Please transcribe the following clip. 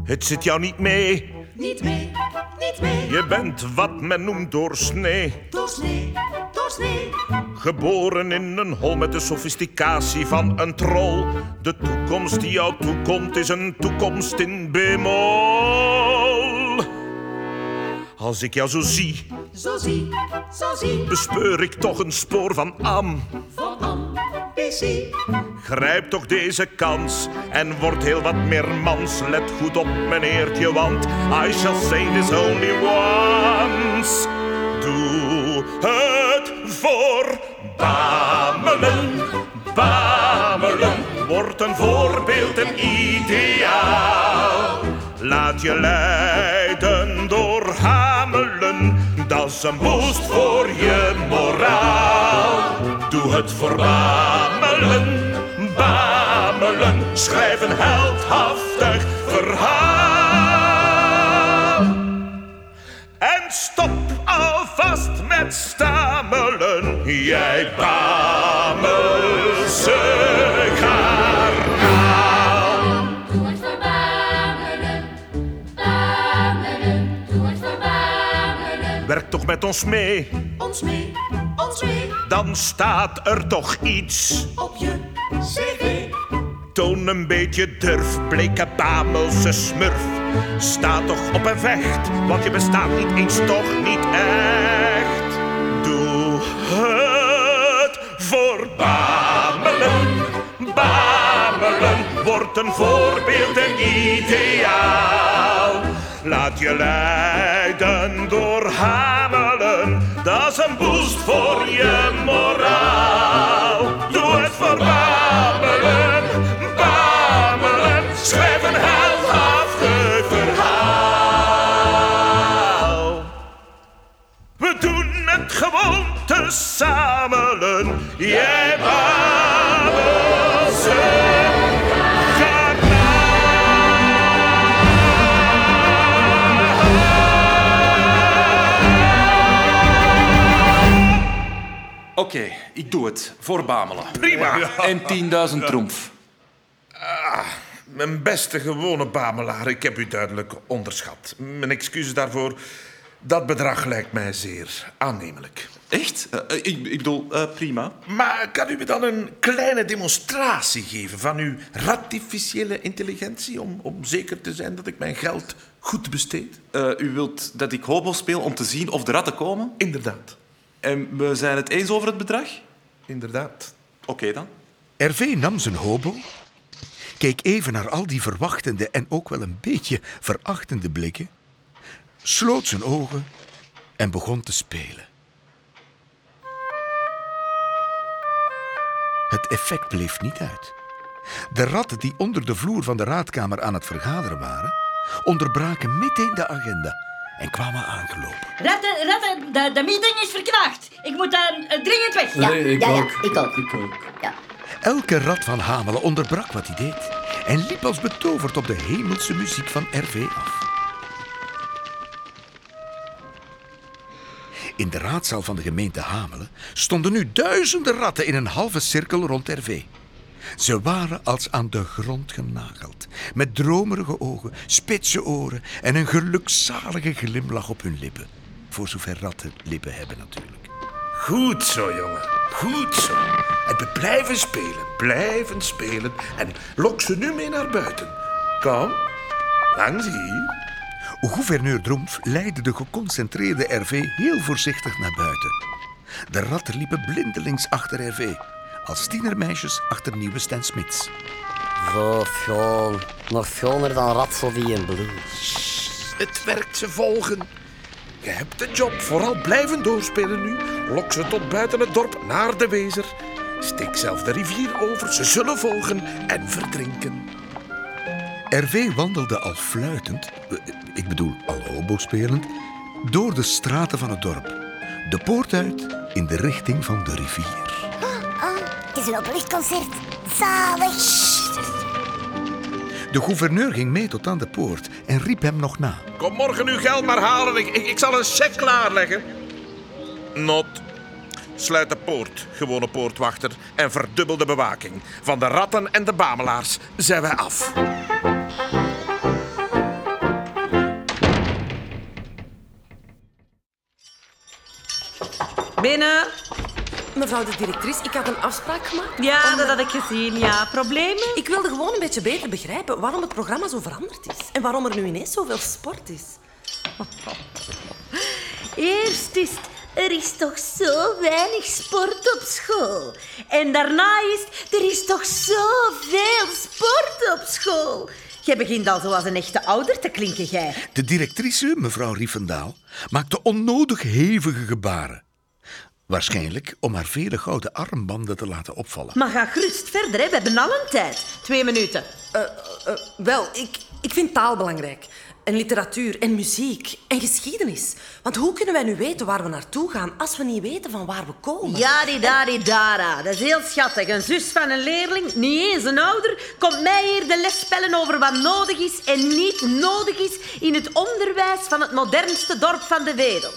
Het zit jou niet mee. Niet mee, niet mee. Je bent wat men noemt doorsnee. Doorsnee, doorsnee. Geboren in een hol met de sofisticatie van een troll. De toekomst die jou toekomt is een toekomst in bemol. Als ik jou zo zie, Zo zie, zo zie. bespeur ik toch een spoor van am. Van ambitie. Grijp toch deze kans en word heel wat meer mans. Let goed op, meneertje, want I shall say this only once. Doe het voor Bamelen, Bamelen. Word een voorbeeld, een ideaal. Laat je leiden door Hamelen, dat is een boost voor je moraal. Doe het voor Bamelen, Bamelen. Schrijf een heldhaftig verhaal. En stop alvast met stamelen, jij Bamelse garnaal. Doe het voor Bamelen, Bamelen. Doe het voor Bamelen. Werk toch met ons mee, Ons mee, ons mee. dan staat er toch iets. Op je cv. Toon een beetje durf, bleke Bamelse smurf. Sta toch op en vecht, want je bestaat niet eens toch niet echt. Doe het voor Bamelen, Bamelen. Word een voorbeeld, een ideaal. Laat je leiden door Hamelen, dat is een boost voor je moraal. Doe het voor Bamelen, Bamelen. Schrijf een heldhaftig verhaal. We doen het gewoon te samelen, jij Bamelse. Oké, ik doe het. Voor Bamelen. Prima. En 10.000 tromf. Mijn beste gewone Bamelaar, ik heb u duidelijk onderschat. Mijn excuses daarvoor. Dat bedrag lijkt mij zeer aannemelijk. Echt? Ik bedoel, prima. Maar kan u me dan een kleine demonstratie geven van uw artificiële intelligentie... om zeker te zijn dat ik mijn geld goed besteed? U wilt dat ik hobo speel om te zien of de ratten komen? Inderdaad, En we zijn het eens over het bedrag? inderdaad. Oké dan. RV nam zijn hobo, keek even naar al die verwachtende en ook wel een beetje verachtende blikken, sloot zijn ogen en begon te spelen. Het effect bleef niet uit. De ratten die onder de vloer van de raadkamer aan het vergaderen waren, onderbraken meteen de agenda en kwamen aangelopen. Ratten, de meeting is verknaagd. Ik moet dringend weg. Ja, ik ook. ik ook. Ja. Elke rat van Hamelen onderbrak wat hij deed en liep als betoverd op de hemelse muziek van RV af. In de raadzaal van de gemeente Hamelen stonden nu duizenden ratten in een halve cirkel rond RV. Ze waren als aan de grond genageld, met dromerige ogen, spitse oren en een gelukzalige glimlach op hun lippen. Voor zover ratten lippen hebben natuurlijk. Goed zo, jongen. Goed zo. En blijven spelen en lok ze nu mee naar buiten. Kom, langs hier. Gouverneur Droemf leidde de geconcentreerde RV heel voorzichtig naar buiten. De ratten liepen blindelings achter RV, als tienermeisjes achter nieuwe Stan Smiths. Zo schoon. Nog schoner dan Rhapsody in Blues. Het werkt, ze volgen. Je hebt de job. Vooral blijven doorspelen nu. Lok ze tot buiten het dorp naar de Wezer. Steek zelf de rivier over. Ze zullen volgen en verdrinken. RV wandelde al fluitend, ik bedoel al hobo spelend, door de straten van het dorp. De poort uit in de richting van de rivier. Het is een openluchtconcert. Zalig. De gouverneur ging mee tot aan de poort en riep hem nog na. Kom morgen uw geld maar halen. Ik zal een cheque klaarleggen. Not. Sluit de poort, gewone poortwachter, en verdubbel de bewaking. Van de ratten en de bamelaars zijn wij af. Binnen. Mevrouw de directrice, ik had een afspraak gemaakt. Ja, dat had ik gezien. Ja, problemen? Ik wilde gewoon een beetje beter begrijpen waarom het programma zo veranderd is. En waarom er nu ineens zoveel sport is. Eerst is het, er is toch zo weinig sport op school. En daarna is het, er is toch zoveel sport op school. Jij begint al zoals een echte ouder te klinken, jij. De directrice, mevrouw Riefendaal, maakte onnodig hevige gebaren. Waarschijnlijk om haar vele gouden armbanden te laten opvallen. Maar ga gerust verder, hè. We hebben al een tijd. 2 minuten. Wel, ik vind taal belangrijk. En literatuur en muziek en geschiedenis. Want hoe kunnen wij nu weten waar we naartoe gaan als we niet weten van waar we komen? Yadidadidara, dat is heel schattig. Een zus van een leerling, niet eens een ouder, komt mij hier de les spellen over wat nodig is en niet nodig is in het onderwijs van het modernste dorp van de wereld.